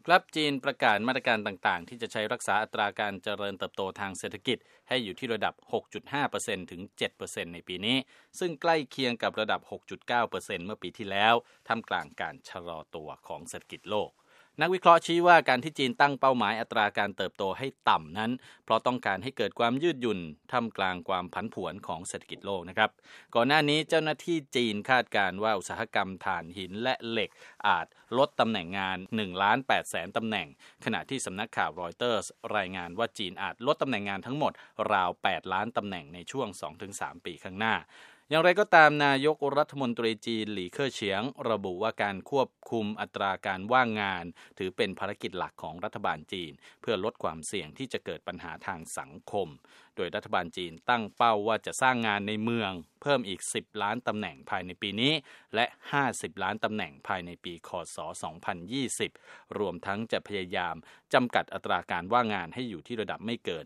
ครับจีนประกาศมาตรการต่างๆที่จะใช้รักษาอัตราการเจริญเติบโตทางเศรษฐกิจให้อยู่ที่ระดับ 6.5% ถึง 7% ในปีนี้ซึ่งใกล้เคียงกับระดับ 6.9% เมื่อปีที่แล้วท่ามกลางการชะลอตัวของเศรษฐกิจโลกนักวิเคราะห์ชี้ว่าการที่จีนตั้งเป้าหมายอัตราการเติบโตให้ต่ำนั้นเพราะต้องการให้เกิดความยืดหยุ่นท่ามกลางความผันผวนของเศรษฐกิจโลกนะครับก่อนหน้านี้เจ้าหน้าที่จีนคาดการณ์ว่าอุตสาหกรรมถ่านหินและเหล็กอาจลดตำแหน่งงาน 1,800,000 ตำแหน่งขณะที่สำนักข่าวรอยเตอร์สรายงานว่าจีนอาจลดตำแหน่งงานทั้งหมดราว 8 ล้านตำแหน่งในช่วง 2-3 ปีข้างหน้าอย่างไรก็ตามนายกรัฐมนตรีจีนหลี่เค่อเฉียงระบุว่าการควบคุมอัตราการว่างงานถือเป็นภารกิจหลักของรัฐบาลจีนเพื่อลดความเสี่ยงที่จะเกิดปัญหาทางสังคมโดยรัฐบาลจีนตั้งเป้าว่าจะสร้างงานในเมืองเพิ่มอีก10ล้านตำแหน่งภายในปีนี้และ50ล้านตำแหน่งภายในปีคศ2020รวมทั้งจะพยายามจำกัดอัตราการว่างงานให้อยู่ที่ระดับไม่เกิน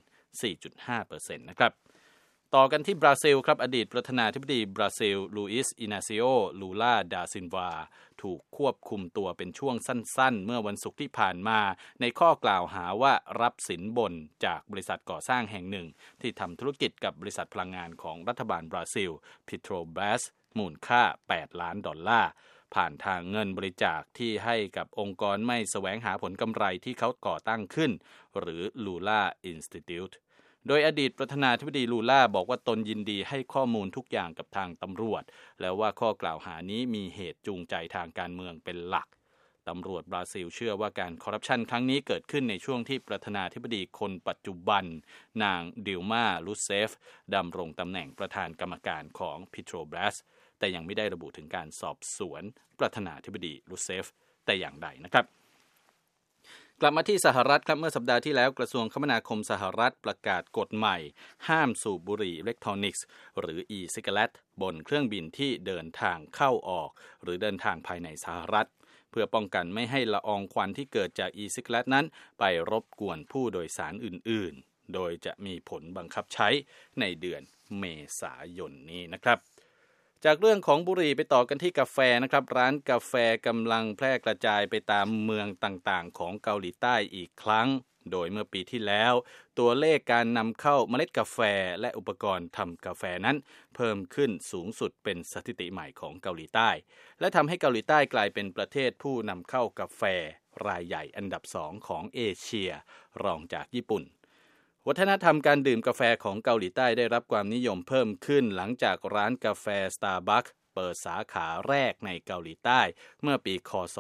4.5% นะครับต่อกันที่บราซิลครับอดีตประธานาธิบดีบราซิลลูอิสอินาซิโอลูลาดาซินวาถูกควบคุมตัวเป็นช่วงสั้นๆเมื่อวันศุกร์ที่ผ่านมาในข้อกล่าวหาว่ารับสินบนจากบริษัทก่อสร้างแห่งหนึ่งที่ทำธุรกิจกับบริษัทพลังงานของรัฐบาลบราซิล Petrobras มูลค่า$8 ล้านผ่านทางเงินบริจาคที่ให้กับองค์กรไม่แสวงหาผลกำไรที่เขาก่อตั้งขึ้นหรือ Lula Instituteโดยอดีตประธานาธิบดีลูล่าบอกว่าตนยินดีให้ข้อมูลทุกอย่างกับทางตำรวจแล้วว่าข้อกล่าวหานี้มีเหตุจูงใจทางการเมืองเป็นหลักตำรวจบราซิลเชื่อว่าการคอร์รัปชันครั้งนี้เกิดขึ้นในช่วงที่ประธานาธิบดีคนปัจจุบันนางดิลมาลูเซฟดำรงตำแหน่งประธานกรรมการของ Petrobras แต่ยังไม่ได้ระบุถึงการสอบสวนประธานาธิบดีลูเซฟแต่อย่างใดนะครับกลับมาที่สหรัฐครับเมื่อสัปดาห์ที่แล้วกระทรวงคมนาคมสหรัฐประกาศกฎใหม่ห้ามสูบบุหรี่อิเล็กทรอนิกส์หรือ e-cigarette บนเครื่องบินที่เดินทางเข้าออกหรือเดินทางภายในสหรัฐเพื่อป้องกันไม่ให้ละอองควันที่เกิดจาก e-cigarette นั้นไปรบกวนผู้โดยสารอื่นๆโดยจะมีผลบังคับใช้ในเดือนเมษายนนี้นะครับจากเรื่องของบุหรี่ไปต่อกันที่กาแฟนะครับร้านกาแฟกำลังแพร่กระจายไปตามเมืองต่างๆของเกาหลีใต้อีกครั้งโดยเมื่อปีที่แล้วตัวเลขการนำเข้าเมล็ดกาแฟและอุปกรณ์ทำกาแฟนั้นเพิ่มขึ้นสูงสุดเป็นสถิติใหม่ของเกาหลีใต้และทำให้เกาหลีใต้กลายเป็นประเทศผู้นำเข้ากาแฟรายใหญ่อันดับ2ของเอเชียรองจากญี่ปุ่นวัฒนธรรมการดื่มกาแฟของเกาหลีใต้ได้รับความนิยมเพิ่มขึ้นหลังจากร้านกาแฟ Starbucks เปิดสาขาแรกในเกาหลีใต้เมื่อปีคศ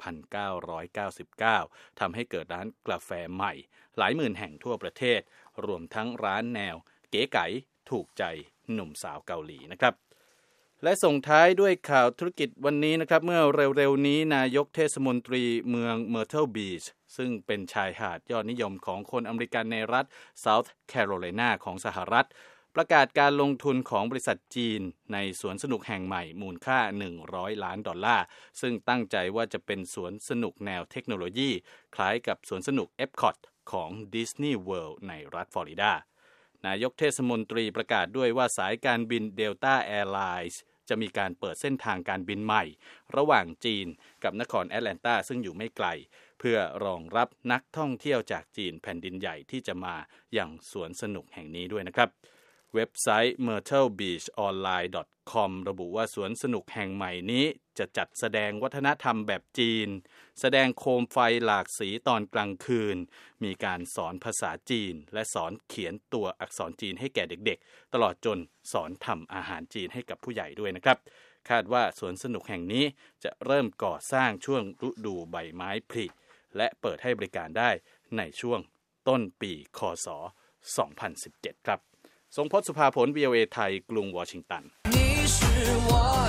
1999ทำให้เกิดร้านกาแฟใหม่หลายหมื่นแห่งทั่วประเทศรวมทั้งร้านแนวเก๋ไก๋ถูกใจหนุ่มสาวเกาหลีนะครับและส่งท้ายด้วยข่าวธุรกิจวันนี้นะครับเมื่อเร็วๆนี้นายกเทศมนตรีเมืองเมอร์เทิลบีชซึ่งเป็นชายหาดยอดนิยมของคนอเมริกันในรัฐเซาท์แคโรไลนาของสหรัฐประกาศการลงทุนของบริษัทจีนในสวนสนุกแห่งใหม่มูลค่า$100 ล้านซึ่งตั้งใจว่าจะเป็นสวนสนุกแนวเทคโนโลยีคล้ายกับสวนสนุก Epcot ของ Disney World ในรัฐฟลอริดานายกเทศมนตรีประกาศด้วยว่าสายการบิน Delta Airlinesจะมีการเปิดเส้นทางการบินใหม่ระหว่างจีนกับนครแอตแลนตาซึ่งอยู่ไม่ไกลเพื่อรองรับนักท่องเที่ยวจากจีนแผ่นดินใหญ่ที่จะมาอย่างสวนสนุกแห่งนี้ด้วยนะครับเว็บไซต์ myrtlebeachonline.com ระบุว่าสวนสนุกแห่งใหม่นี้จะจัดแสดงวัฒนธรรมแบบจีนแสดงโคมไฟหลากสีตอนกลางคืนมีการสอนภาษาจีนและสอนเขียนตัวอักษรจีนให้แก่เด็กๆตลอดจนสอนทำอาหารจีนให้กับผู้ใหญ่ด้วยนะครับคาดว่าสวนสนุกแห่งนี้จะเริ่มก่อสร้างช่วงฤดูใบไม้ผลิและเปิดให้บริการได้ในช่วงต้นปีคศ2017ครับทรงพจน์ สุภาผล VOA ไทยกรุงวอชิงตัน